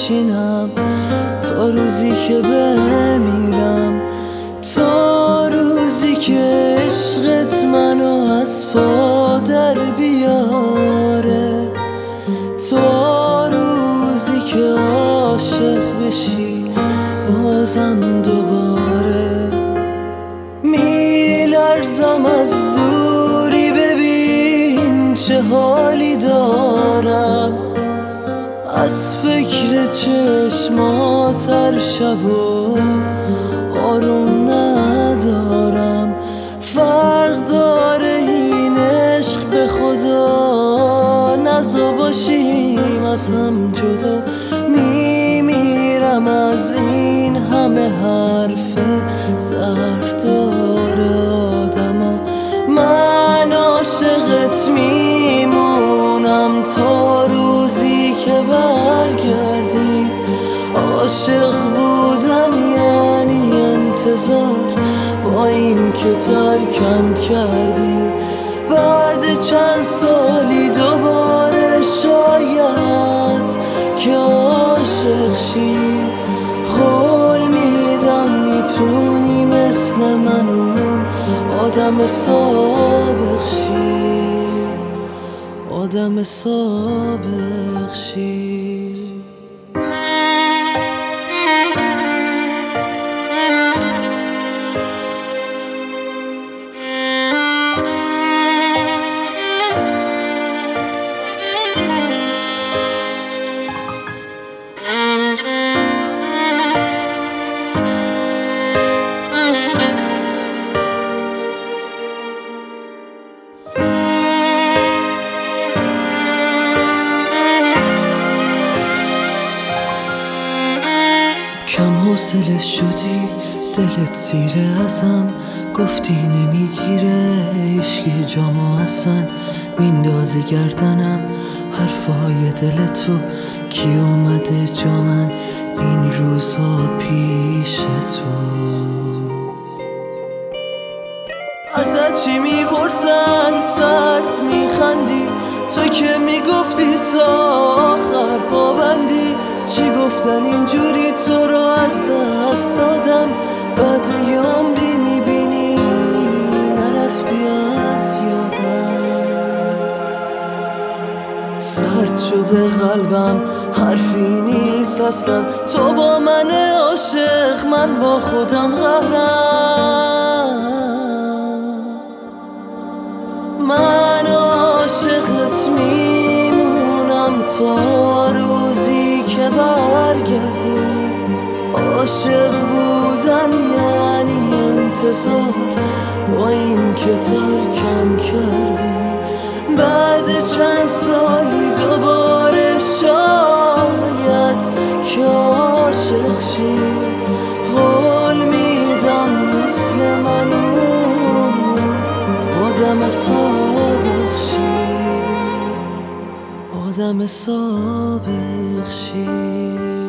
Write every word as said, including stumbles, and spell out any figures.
بشینم تا روزی که بمیرم، تا روزی که عشقت منو از پا در بیاره، تا روزی که عاشق بشی بازم دوباره. میلرزم از دوری، ببین چه حالی دارم، از فکر چشمات هر شب و آروم ندارم. فرق داره این عشق به خدا، نزا باشیم از هم جدا. میمیرم از این همه حرف زهردار آدما. من عاشقت میمونم تا روزی که برگردی. عاشق بودن یعنی انتظار، با این که ترکم کردی. بعد چند سالی دوباره شاید که عاشق شی، قول میدم میتونی مثل من اون آدم سابق شی، آدم سابق شی. کم حوصله شدی، دلت زیر ازم، گفتی نمیگیره عشقی جامو اصلا. میندازی گردنم حرفای دل تو، کی اومده جا من این روزا پیش تو. ازت چی میپرسن سرد میخندی، تو که میگفتی تا آخر پابندی. چی گفتن اینجوری تو رو از دست دادم، بعد یه عمری میبینی نرفتی از یادم. سرد شده قلبم حرفی نیست اصلا، تو با من عاشق من با خودم قهرم. من عاشقت میمونم تا روزی که برگردی. عاشق بودن یعنی انتظار، با این که ترکم کردی. بعد چند سالی دوباره شاید که عاشق شی، قول میدم مثل من اون آدم سابق شی، آدم سابق شی.